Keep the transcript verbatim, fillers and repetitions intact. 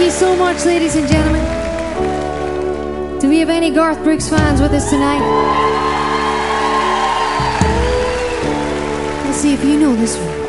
you so much, ladies and gentlemen. Do we have any Garth Brooks fans with us tonight? Let's see if you know this one.